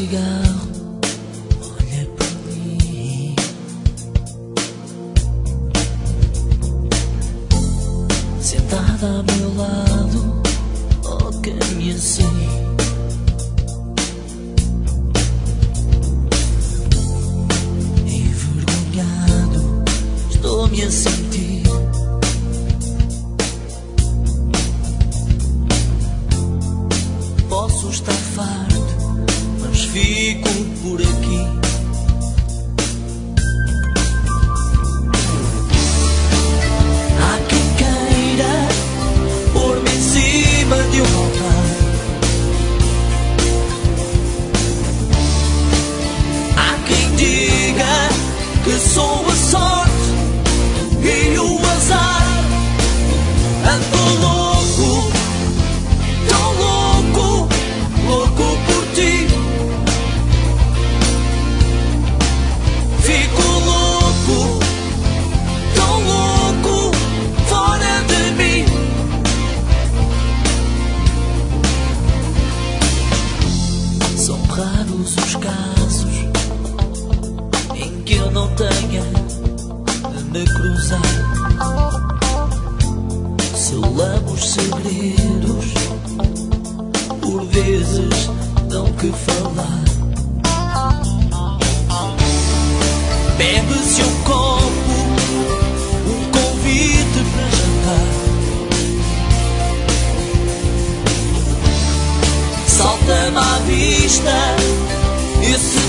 cigarro, olha para mim. Sentada ao meu lado, toca-me assim. Envergonhado, estou-me a sentir. Posso estar farto, mas fico por aqui. Há quem queira pôr-me em cima de um altar. Há quem diga que sou a sorte e o azar. Ando louco, tão louco, louco por ti. Fico louco, tão louco, fora de mim. São raros os casos em que eu não tenha de me cruzar. Selamos segredos, por vezes dão que falar. Bebe-se um copo, um convite para jantar. Salta-me à vista esse